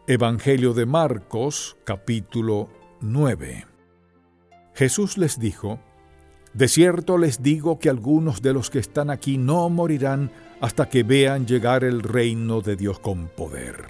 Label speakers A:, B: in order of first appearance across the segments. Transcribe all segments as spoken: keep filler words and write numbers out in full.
A: Evangelio de Marcos, capítulo nueve. Jesús les dijo: De cierto les digo que algunos de los que están aquí no morirán hasta que vean llegar el reino de Dios con poder.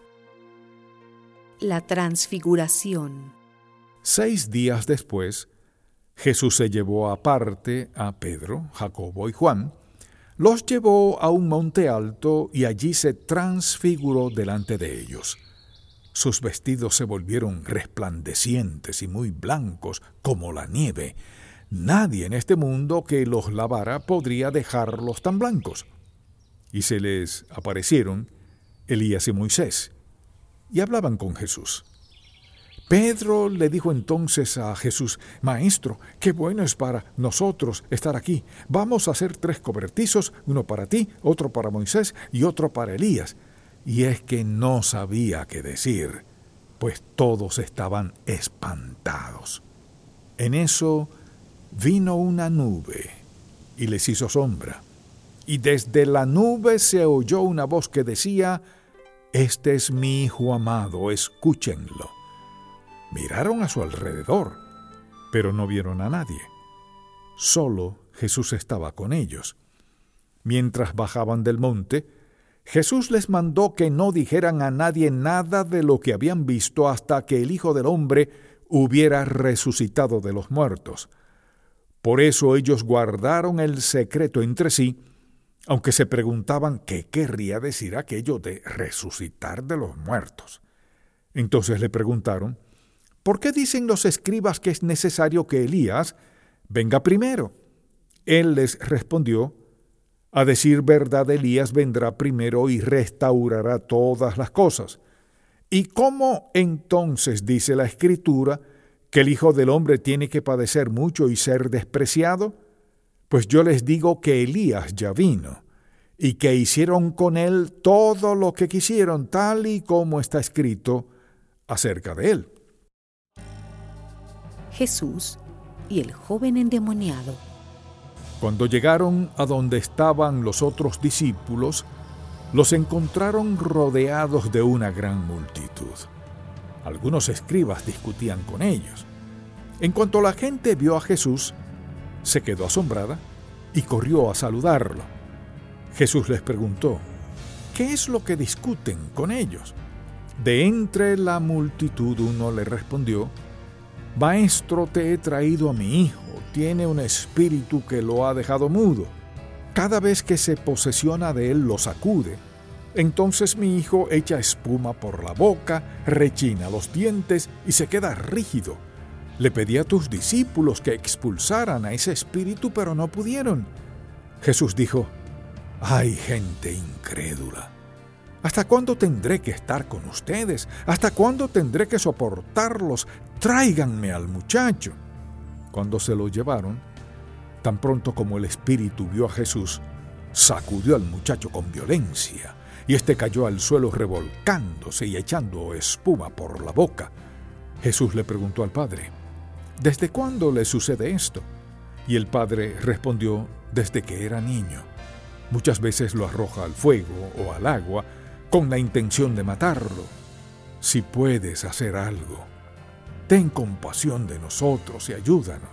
B: La transfiguración.
A: Seis días después, Jesús se llevó aparte a Pedro, Jacobo y Juan, los llevó a un monte alto y allí se transfiguró delante de ellos. Sus vestidos se volvieron resplandecientes y muy blancos como la nieve. Nadie en este mundo que los lavara podría dejarlos tan blancos. Y se les aparecieron Elías y Moisés, y hablaban con Jesús. Pedro le dijo entonces a Jesús: Maestro, qué bueno es para nosotros estar aquí. Vamos a hacer tres cobertizos, uno para ti, otro para Moisés y otro para Elías. Y es que no sabía qué decir, pues todos estaban espantados. En eso vino una nube y les hizo sombra. Y desde la nube se oyó una voz que decía: Este es mi Hijo amado, escúchenlo. Miraron a su alrededor, pero no vieron a nadie. Solo Jesús estaba con ellos. Mientras bajaban del monte, Jesús les mandó que no dijeran a nadie nada de lo que habían visto hasta que el Hijo del Hombre hubiera resucitado de los muertos. Por eso ellos guardaron el secreto entre sí, aunque se preguntaban qué querría decir aquello de resucitar de los muertos. Entonces le preguntaron: ¿Por qué dicen los escribas que es necesario que Elías venga primero? Él les respondió: A decir verdad, Elías vendrá primero y restaurará todas las cosas. ¿Y cómo entonces dice la Escritura que el Hijo del Hombre tiene que padecer mucho y ser despreciado? Pues yo les digo que Elías ya vino, y que hicieron con él todo lo que quisieron, tal y como está escrito acerca de él.
B: Jesús y el joven endemoniado.
A: Cuando llegaron a donde estaban los otros discípulos, los encontraron rodeados de una gran multitud. Algunos escribas discutían con ellos. En cuanto la gente vio a Jesús, se quedó asombrada y corrió a saludarlo. Jesús les preguntó: ¿Qué es lo que discuten con ellos? De entre la multitud uno le respondió: Maestro, te he traído a mi hijo. Tiene un espíritu que lo ha dejado mudo. Cada vez que se posesiona de él lo sacude. Entonces mi hijo echa espuma por la boca, rechina los dientes y se queda rígido. Le pedí a tus discípulos que expulsaran a ese espíritu, pero no pudieron. Jesús dijo: ¡Ay, gente incrédula! ¿Hasta cuándo tendré que estar con ustedes? ¿Hasta cuándo tendré que soportarlos? Tráiganme al muchacho. Cuando se lo llevaron, tan pronto como el espíritu vio a Jesús, sacudió al muchacho con violencia, y éste cayó al suelo revolcándose y echando espuma por la boca. Jesús le preguntó al padre: ¿Desde cuándo le sucede esto? Y el padre respondió: Desde que era niño. Muchas veces lo arroja al fuego o al agua con la intención de matarlo. Si puedes hacer algo, ten compasión de nosotros y ayúdanos.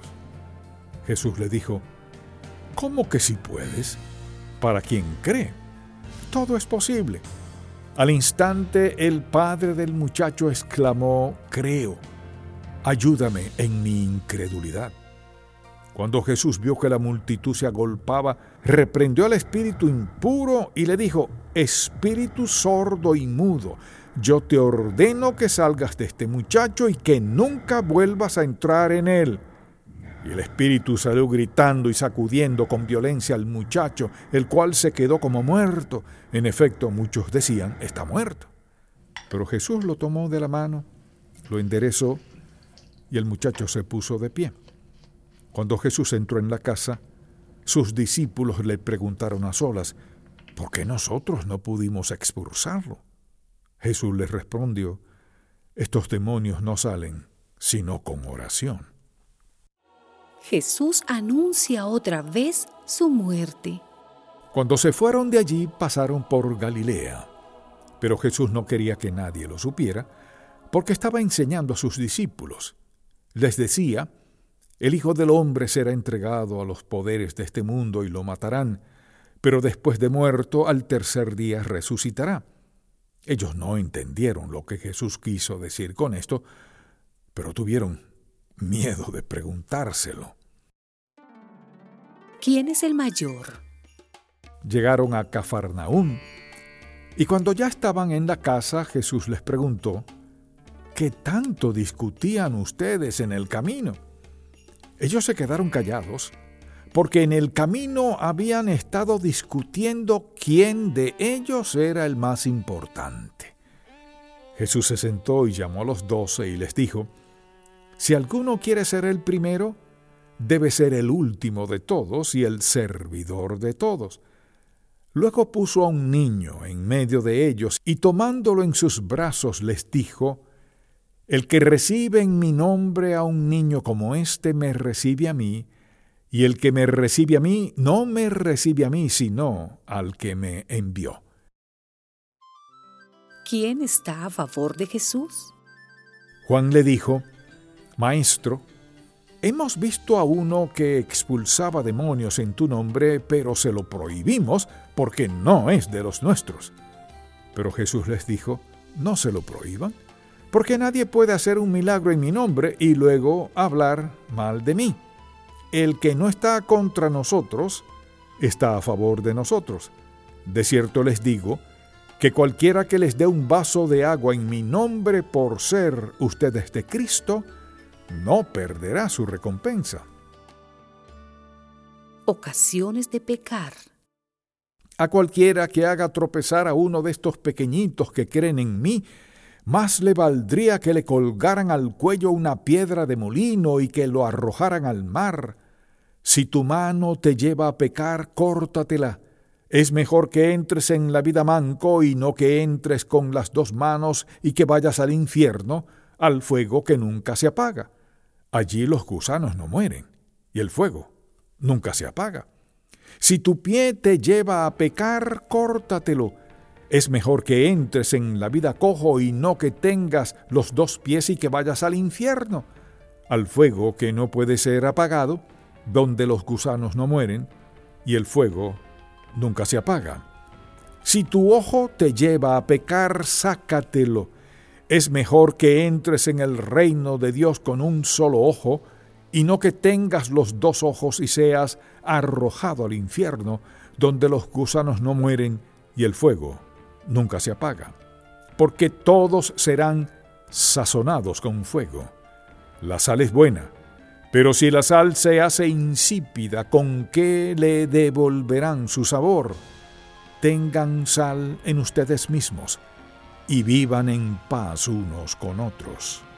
A: Jesús le dijo: ¿Cómo que si puedes? Para quien cree, todo es posible. Al instante el padre del muchacho exclamó: Creo, ayúdame en mi incredulidad. Cuando Jesús vio que la multitud se agolpaba, reprendió al espíritu impuro y le dijo: Espíritu sordo y mudo, yo te ordeno que salgas de este muchacho y que nunca vuelvas a entrar en él. Y el espíritu salió gritando y sacudiendo con violencia al muchacho, el cual se quedó como muerto. En efecto, muchos decían: está muerto. Pero Jesús lo tomó de la mano, lo enderezó y el muchacho se puso de pie. Cuando Jesús entró en la casa, sus discípulos le preguntaron a solas: ¿por qué nosotros no pudimos expulsarlo? Jesús les respondió: estos demonios no salen sino con oración.
B: Jesús anuncia otra vez su muerte.
A: Cuando se fueron de allí, pasaron por Galilea. Pero Jesús no quería que nadie lo supiera, porque estaba enseñando a sus discípulos. Les decía: el Hijo del Hombre será entregado a los poderes de este mundo y lo matarán, pero después de muerto, al tercer día resucitará. Ellos no entendieron lo que Jesús quiso decir con esto, pero tuvieron miedo de preguntárselo.
B: ¿Quién es el mayor?
A: Llegaron a Cafarnaúm, y cuando ya estaban en la casa, Jesús les preguntó: ¿qué tanto discutían ustedes en el camino? Ellos se quedaron callados, porque en el camino habían estado discutiendo quién de ellos era el más importante. Jesús se sentó y llamó a los doce y les dijo: si alguno quiere ser el primero, debe ser el último de todos y el servidor de todos. Luego puso a un niño en medio de ellos y tomándolo en sus brazos les dijo: el que recibe en mi nombre a un niño como este me recibe a mí, y el que me recibe a mí no me recibe a mí, sino al que me envió.
B: ¿Quién está a favor de Jesús?
A: Juan le dijo: Maestro, hemos visto a uno que expulsaba demonios en tu nombre, pero se lo prohibimos porque no es de los nuestros. Pero Jesús les dijo: no se lo prohíban, porque nadie puede hacer un milagro en mi nombre y luego hablar mal de mí. El que no está contra nosotros, está a favor de nosotros. De cierto les digo, que cualquiera que les dé un vaso de agua en mi nombre por ser ustedes de Cristo, no perderá su recompensa.
B: Ocasiones de pecar.
A: A cualquiera que haga tropezar a uno de estos pequeñitos que creen en mí, más le valdría que le colgaran al cuello una piedra de molino y que lo arrojaran al mar. Si tu mano te lleva a pecar, córtatela. Es mejor que entres en la vida manco y no que entres con las dos manos y que vayas al infierno, al fuego que nunca se apaga. Allí los gusanos no mueren, y el fuego nunca se apaga. Si tu pie te lleva a pecar, córtatelo. Es mejor que entres en la vida cojo y no que tengas los dos pies y que vayas al infierno, al fuego que no puede ser apagado, donde los gusanos no mueren, y el fuego nunca se apaga. Si tu ojo te lleva a pecar, sácatelo. Es mejor que entres en el reino de Dios con un solo ojo, y no que tengas los dos ojos y seas arrojado al infierno, donde los gusanos no mueren y el fuego nunca se apaga. Porque todos serán sazonados con fuego. La sal es buena, pero si la sal se hace insípida, ¿con qué le devolverán su sabor? Tengan sal en ustedes mismos y vivan en paz unos con otros.